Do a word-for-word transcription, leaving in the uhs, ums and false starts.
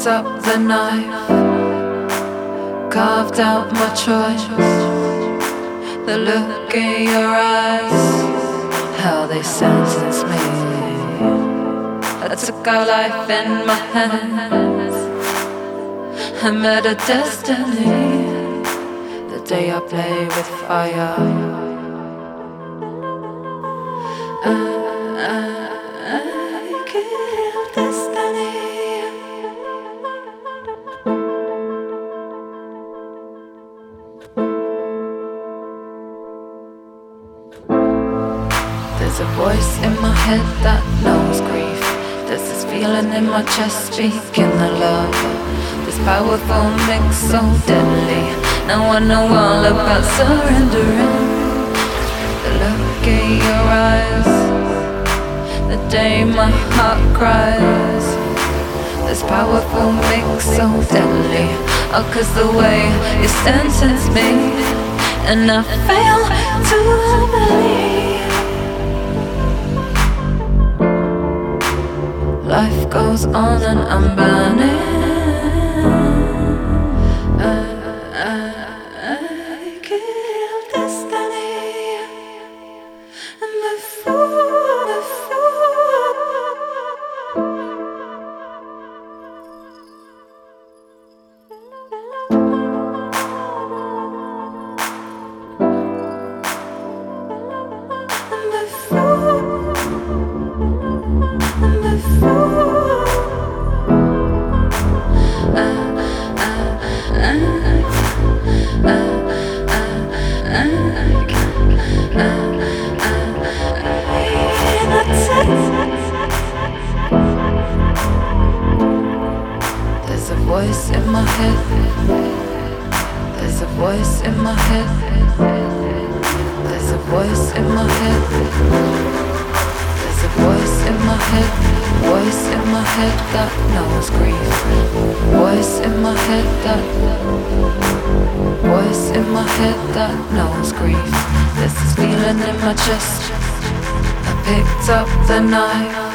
picked up the knife, carved out my choice. The look in your eyes, how they sentence me. I took our life in my hands. I met a destiny the day I play with fire. I, I, I killed destiny. There's a voice in my head that knows grief. There's this feeling in my chest speaking the love. This powerful mix so deadly. Now I know all about surrendering. The look in your eyes, the day my heart cries. This powerful mix so deadly. Oh, 'cause the way you sentence me, and I fail to believe. Life goes on and I'm burning. I, I, I killed destiny. And before, before and before and before there's a voice in my head. There's a voice in my head. There's a voice in my head. There's a voice in my head. Voice in my head that knows grief. Voice in my head that Voice in my head that knows grief. There's this feeling in my chest. I picked up the knife,